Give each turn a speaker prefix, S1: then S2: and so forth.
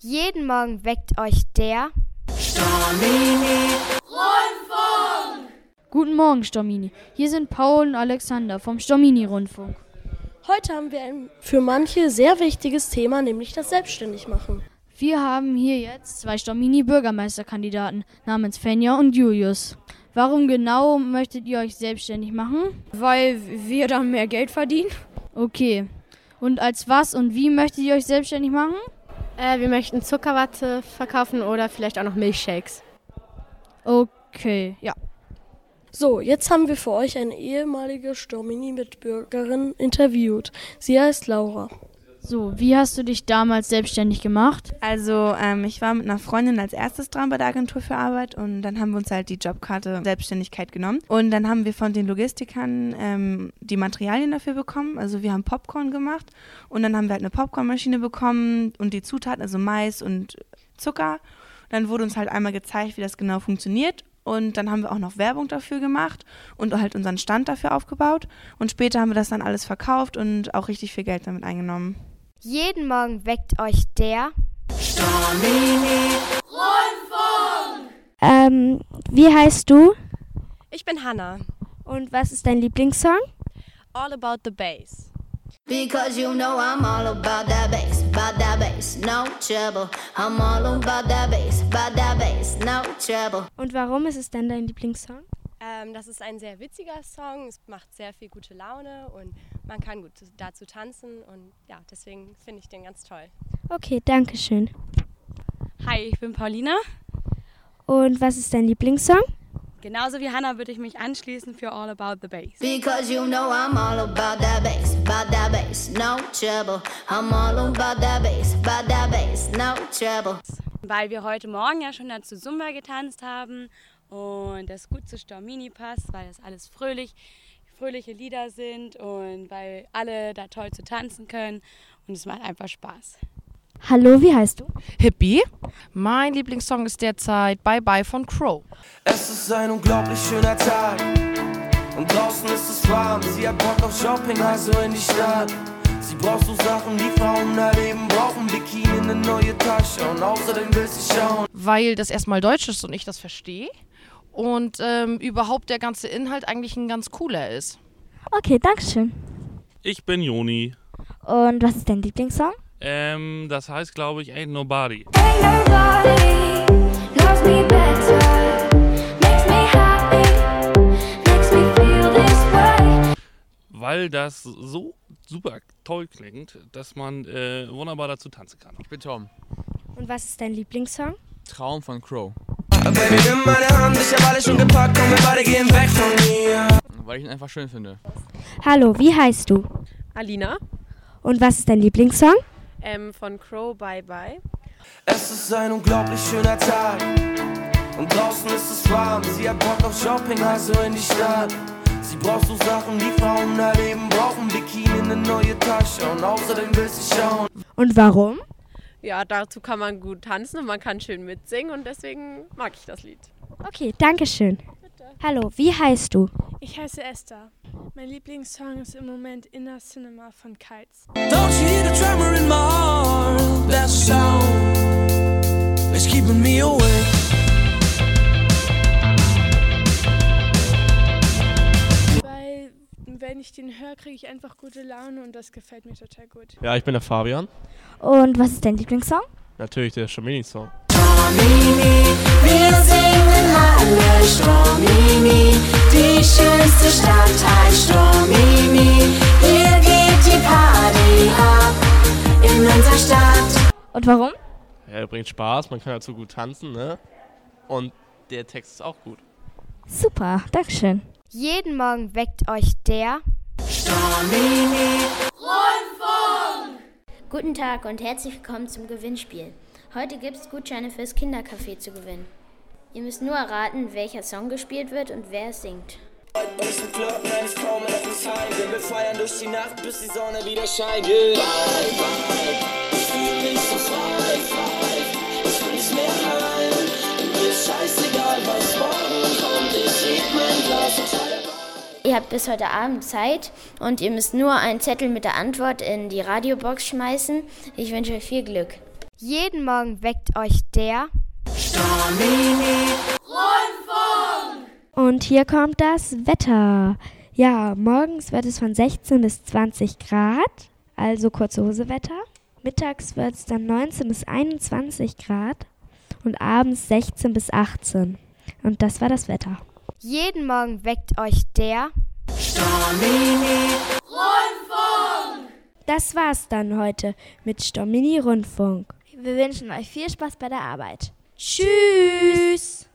S1: Jeden Morgen weckt euch der
S2: Stormini Rundfunk.
S3: Guten Morgen, Stormini. Hier sind Paul und Alexander vom Stormini Rundfunk.
S4: Heute haben wir ein für manche sehr wichtiges Thema, nämlich das Selbstständigmachen.
S3: Wir haben hier jetzt 2 Stormini-Bürgermeisterkandidaten namens Fenja und Julius. Warum genau möchtet ihr euch selbstständig machen?
S5: Weil wir dann mehr Geld verdienen.
S3: Okay. Und als was und wie möchtet ihr euch selbstständig machen?
S5: Wir möchten Zuckerwatte verkaufen oder vielleicht auch noch Milchshakes.
S3: Okay, ja.
S4: So, jetzt haben wir für euch eine ehemalige Stormini-Mitbürgerin interviewt. Sie heißt Laura.
S3: So, wie hast du dich damals selbstständig gemacht?
S6: Also ich war mit einer Freundin als erstes dran bei der Agentur für Arbeit und dann haben wir uns halt die Jobkarte Selbstständigkeit genommen. Und dann haben wir von den Logistikern die Materialien dafür bekommen. Also wir haben Popcorn gemacht und dann haben wir halt eine Popcornmaschine bekommen und die Zutaten, also Mais und Zucker. Dann wurde uns halt einmal gezeigt, wie das genau funktioniert. Und dann haben wir auch noch Werbung dafür gemacht und halt unseren Stand dafür aufgebaut. Und später haben wir das dann alles verkauft und auch richtig viel Geld damit eingenommen.
S1: Jeden Morgen weckt euch der
S2: Stormini Rundfunk.
S7: Wie heißt du?
S5: Ich bin Hannah.
S7: Und was ist dein Lieblingssong?
S5: All About the Bass.
S2: Because you know I'm all about that bass, no trouble. I'm all about that bass, no trouble.
S7: Und warum ist es denn dein Lieblingssong?
S5: Das ist ein sehr witziger Song. Es macht sehr viel gute Laune und man kann gut dazu tanzen. Und ja, deswegen finde ich den ganz toll.
S7: Okay, danke schön.
S8: Hi, ich bin Paulina.
S7: Und was ist dein Lieblingssong?
S8: Genauso wie Hannah würde ich mich anschließen für All About the Bass.
S2: Because you know I'm all about that bass, no trouble. I'm all about that bass, no trouble.
S8: Weil wir heute Morgen ja schon dazu Zumba getanzt haben und das gut zu Stormini passt, weil das alles fröhliche Lieder sind und weil alle da toll zu tanzen können und es macht einfach Spaß.
S7: Hallo, wie heißt du?
S9: Hippie. Mein Lieblingssong ist derzeit Bye Bye von Crow.
S10: Es ist ein unglaublich schöner Tag und draußen ist es warm. Sie hat Bock auf Shopping, also in die Stadt. Sie braucht so Sachen, die Frauen erleben, brauchen Bikini, eine neue Tasche und außerdem will sie schauen.
S9: Weil das erstmal Deutsch ist und ich das verstehe und überhaupt der ganze Inhalt eigentlich ein ganz cooler ist.
S7: Okay, danke schön.
S11: Ich bin Joni.
S7: Und was ist dein Lieblingssong?
S11: Das heißt, glaube ich, Ain't Nobody.
S2: Ain't nobody loves me better, makes me happy, makes me feel this way.
S11: Weil das so super toll klingt, dass man wunderbar dazu tanzen kann.
S12: Ich bin Tom.
S7: Und was ist dein Lieblingssong?
S12: Traum von Crow.
S10: Baby, nimm meine Hand, ich hab alles schon gepackt und wir beide gehen weg von mir.
S12: Weil ich ihn einfach schön finde.
S7: Hallo, wie heißt du?
S5: Alina.
S7: Und was ist dein Lieblingssong?
S5: Von Crow Bye Bye.
S10: Es ist ein unglaublich schöner Tag und draußen ist es warm. Sie hat Bock auf Shopping, also in die Stadt. Sie braucht so Sachen, die Frauen erleben, brauchen Bikini, eine neue Tasche und außerdem will sie schauen.
S7: Und warum?
S5: Ja, dazu kann man gut tanzen und man kann schön mitsingen und deswegen mag ich das Lied.
S7: Okay, danke schön.
S5: Bitte.
S7: Hallo, wie heißt du?
S13: Ich heiße Esther. Mein Lieblingssong ist im Moment Inner Cinema von Kites.
S10: Don't you hear the tremor in my heart? That's a sound that's keeping me awake.
S13: Weil, wenn ich den höre, kriege ich einfach gute Laune und das gefällt mir total gut.
S14: Ja, ich bin der Fabian.
S7: Und was ist dein Lieblingssong?
S14: Natürlich der Stormini-Song.
S2: Stormini, wir singen alle Stormini, die schönste Stadt heißt Stormini, hier geht die Party ab in unserer Stadt.
S7: Und warum?
S14: Ja, er bringt Spaß, man kann dazu gut tanzen, ne? Und der Text ist auch gut.
S7: Super, dankeschön.
S1: Jeden Morgen weckt euch der
S2: Stormini Rundfunk.
S15: Guten Tag und herzlich willkommen zum Gewinnspiel. Heute gibt es Gutscheine fürs Kindercafé zu gewinnen. Ihr müsst nur erraten, welcher Song gespielt wird und wer es singt.
S10: Wir feiern durch die Nacht, bis die Sonne wieder scheint. Bye, bye, ich fühl mich so frei, ich will nicht mehr heim. Mir ist scheißegal, was morgen kommt, ich heb mein Glas und schreibe.
S15: Ihr habt bis heute Abend Zeit und ihr müsst nur einen Zettel mit der Antwort in die Radiobox schmeißen. Ich wünsche euch viel Glück.
S1: Jeden Morgen weckt euch der
S2: Stormini Rundfunk.
S7: Und hier kommt das Wetter. Ja, morgens wird es von 16 bis 20 Grad, also kurze Hose Wetter. Mittags wird es dann 19 bis 21 Grad und abends 16 bis 18. Und das war das Wetter.
S1: Jeden Morgen weckt euch der
S2: Stormini Rundfunk.
S7: Das war's dann heute mit Stormini Rundfunk. Wir wünschen euch viel Spaß bei der Arbeit. Tschüss!